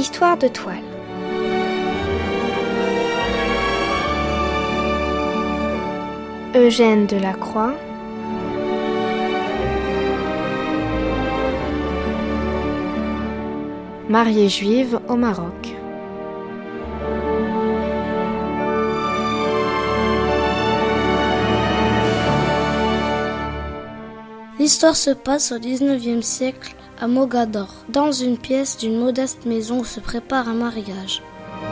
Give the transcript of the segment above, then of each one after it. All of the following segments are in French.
Histoire de toile. Eugène Delacroix. Mariée juive au Maroc. L'histoire se passe au XIXe siècle à Mogador, dans une pièce d'une modeste maison où se prépare un mariage.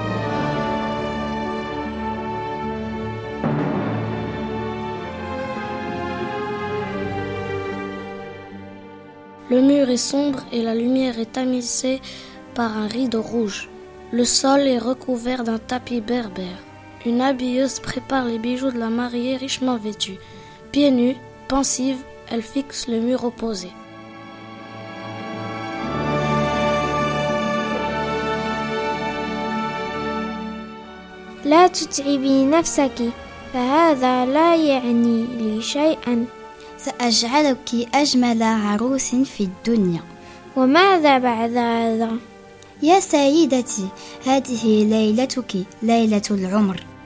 Le mur est sombre et la lumière est tamisée par un rideau rouge. Le sol est recouvert d'un tapis berbère. Une habilleuse prépare les bijoux de la mariée richement vêtue. Pieds nus, pensive, elle fixe le mur opposé. لا تتعبي نفسك فهذا لا يعني لي شيئا. سأجعلك أجمل عروس في الدنيا. وماذا بعد هذا؟ يا سيدتي، هذه ليلتك، ليلة العمر.